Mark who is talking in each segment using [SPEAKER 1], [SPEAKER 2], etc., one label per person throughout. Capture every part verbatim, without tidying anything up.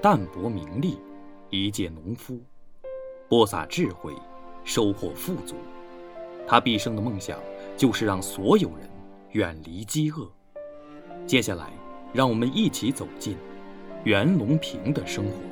[SPEAKER 1] 淡泊名利，一介农夫，播撒智慧，收获富足。他毕生的梦想就是让所有人远离饥饿。接下来，让我们一起走进袁隆平的生活。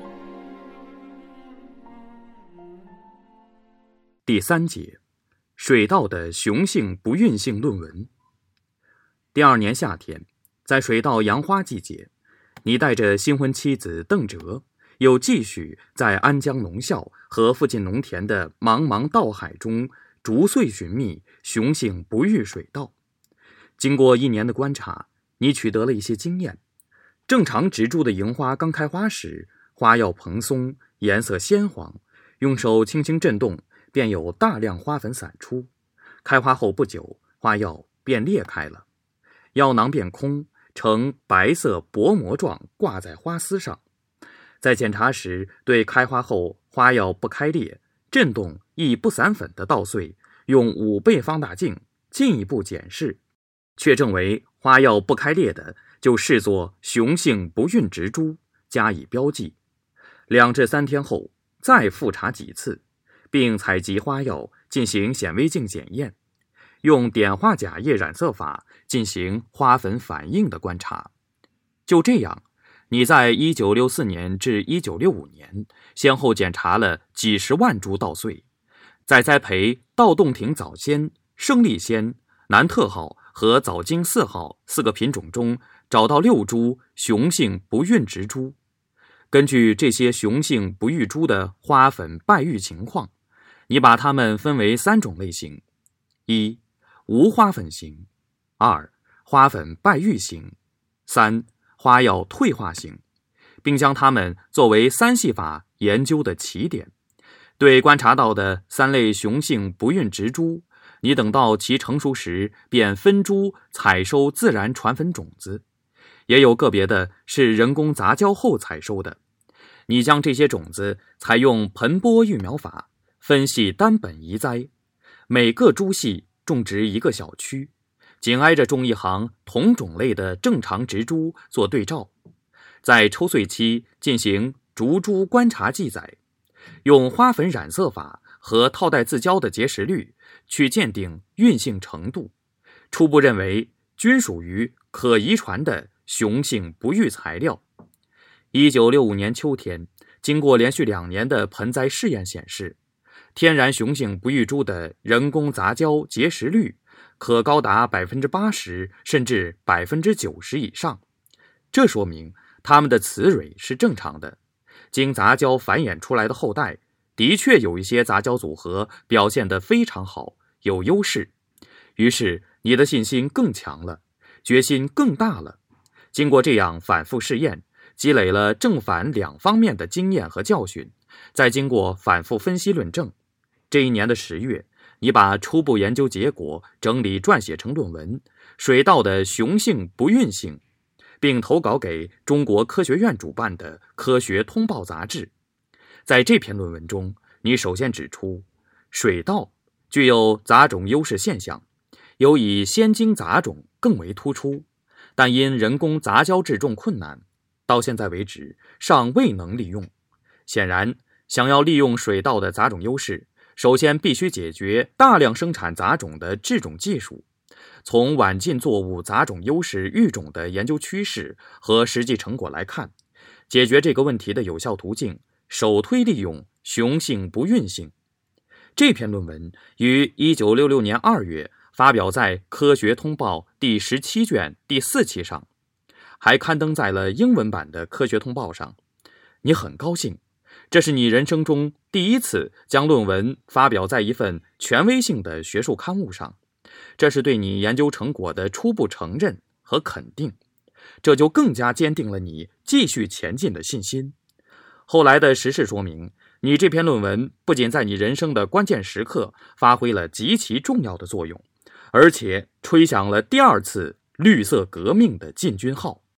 [SPEAKER 1] 第三节，水稻的雄性不孕性论文。第二年夏天，在水稻扬花季节，你带着新婚妻子邓哲，又继续在安江农校和附近农田的茫茫稻海中逐穗寻觅雄性不育水稻。经过一年的观察，你取得了一些经验。正常植株的萤花刚开花时，花药蓬松，颜色鲜黄，用手轻轻震动，便有大量花粉散出。开花后不久，花药便裂开了，药囊变空，呈白色薄膜状挂在花丝上。在检查时，对开花后花药不开裂、震动亦不散粉的稻穗，用五倍放大镜进一步检视，确证为花药不开裂的，就视作雄性不孕植株，加以标记。两至三天后再复查几次，并采集花药进行显微镜检验，用碘化钾液染色法进行花粉反应的观察。就这样，你在一九六四年至一九六五年先后检查了几十万株稻穗，在栽培稻洞庭早先、胜利先、南特号和早经四号四个品种中找到六株雄性不孕植株。根据这些雄性不育株的花粉败育情况，你把它们分为三种类型：一、无花粉型；二、花粉败育型；三、花药退化型，并将它们作为三系法研究的起点。对观察到的三类雄性不孕植株，你等到其成熟时便分株采收自然传粉种子，也有个别的是人工杂交后采收的。你将这些种子采用盆播育苗法，分系单本移栽，每个株系种植一个小区，紧挨着种一行同种类的正常植株做对照，在抽穗期进行逐株观察记载，用花粉染色法和套袋自交的结实率去鉴定孕性程度，初步认为均属于可遗传的雄性不育材料。一九六五年秋天，经过连续两年的盆栽试验显示，天然雄性不育株的人工杂交结实率可高达 百分之八十 甚至 百分之九十 以上。这说明它们的雌蕊是正常的，经杂交繁衍出来的后代的确有一些杂交组合表现得非常好，有优势。于是你的信心更强了，决心更大了。经过这样反复试验，积累了正反两方面的经验和教训，再经过反复分析论证，这一年的十月，你把初步研究结果整理撰写成论文《水稻的雄性不孕性》，并投稿给中国科学院主办的《科学通报》杂志。在这篇论文中，你首先指出，水稻具有杂种优势现象，尤以先经杂种更为突出，但因人工杂交制种困难，到现在为止尚未能利用。显然，想要利用水稻的杂种优势，首先必须解决大量生产杂种的制种技术。从晚近作物杂种优势育种的研究趋势和实际成果来看，解决这个问题的有效途径首推利用雄性不孕性。这篇论文于一九六六年二月发表在《科学通报》第十七卷第四期上，还刊登在了英文版的《科学通报》上。你很高兴，这是你人生中第一次将论文发表在一份权威性的学术刊物上，这是对你研究成果的初步承认和肯定，这就更加坚定了你继续前进的信心。后来的实事说明，你这篇论文不仅在你人生的关键时刻发挥了极其重要的作用，而且吹响了第二次绿色革命的进军号。